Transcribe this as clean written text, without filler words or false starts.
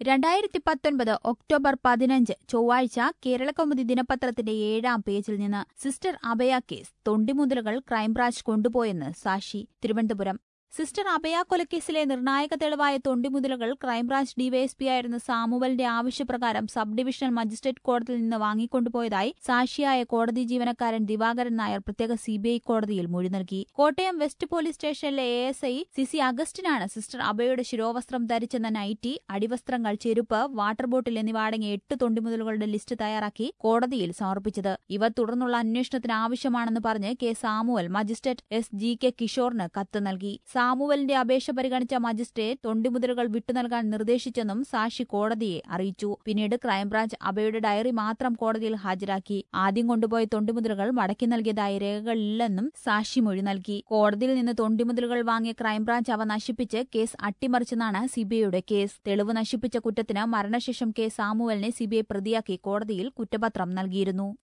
2019 October 15 ചൊവ്വാഴ്ച കേരളകൗമുദി ദിനപത്രത്തിന്റെ 7-ാം പേജിൽ നിന്ന് സിസ്റ്റർ അഭയ കേസ് തൊണ്ടിമുതലുകൾ ക്രൈംബ്രാഞ്ച് കൊണ്ടുപോയെന്ന് സാക്ഷി. തിരുവനന്തപുരം. സിസ്റ്റർ അഭയ കൊലക്കേസിലെ നിർണായക തെളിവായ തൊണ്ടിമുതലുകൾ ക്രൈംബ്രാഞ്ച് ഡിവൈഎസ്പിയായിരുന്ന സാമുവലിന്റെ ആവശ്യപ്രകാരം സബ് ഡിവിഷണൽ മജിസ്ട്രേറ്റ് കോടതിയിൽ നിന്ന് വാങ്ങിക്കൊണ്ടുപോയതായി സാക്ഷിയായ കോടതി ജീവനക്കാരൻ ദിവാകരൻ നായർ പ്രത്യേക സിബിഐ കോടതിയിൽ മൊഴി നൽകി. കോട്ടയം വെസ്റ്റ് പോലീസ് സ്റ്റേഷനിലെ ASI സിസി അഗസ്റ്റിനാണ് സിസ്റ്റർ അഭയയുടെ ശിരോവസ്ത്രം ധരിച്ചെന്ന നൈറ്റി, അടിവസ്ത്രങ്ങൾ, ചെരുപ്പ്, വാട്ടർ ബോട്ടിൽ എന്നിവ അടങ്ങിയ 8 തൊണ്ടിമുതലുകളുടെ ലിസ്റ്റ് തയ്യാറാക്കി കോടതിയിൽ സമർപ്പിച്ചത്. ഇവ തുടർന്നുള്ള അന്വേഷണത്തിന് ആവശ്യമാണെന്ന് പറഞ്ഞ് കെ സാമുവൽ മജിസ്ട്രേറ്റ് SGK കിഷോറിന് കത്ത് നൽകി. സാമുവലിന്റെ അപേക്ഷ പരിഗണിച്ച മജിസ്ട്രേറ്റ് തൊണ്ടിമുതലുകൾ വിട്ടുനൽകാൻ നിർദ്ദേശിച്ചെന്നും സാക്ഷി കോടതിയെ അറിയിച്ചു. പിന്നീട് ക്രൈംബ്രാഞ്ച് അഭയയുടെ ഡയറി മാത്രം കോടതിയിൽ ഹാജരാക്കി. ആദ്യം കൊണ്ടുപോയ തൊണ്ടിമുതലുകൾ മടക്കി നൽകിയതായി രേഖകളില്ലെന്നും സാക്ഷി മൊഴി നൽകി. കോടതിയിൽ നിന്ന് തൊണ്ടിമുതലുകൾ വാങ്ങിയ ക്രൈംബ്രാഞ്ച് അവ നശിപ്പിച്ച് കേസ് അട്ടിമറിച്ചെന്നാണ് സിബിഐയുടെ കേസ്. തെളിവ് നശിപ്പിച്ച കുറ്റത്തിന് മരണശേഷം കെ സാമുവലിനെ സിബിഐ പ്രതിയാക്കി കോടതിയിൽ കുറ്റപത്രം നൽകിയിരുന്നു.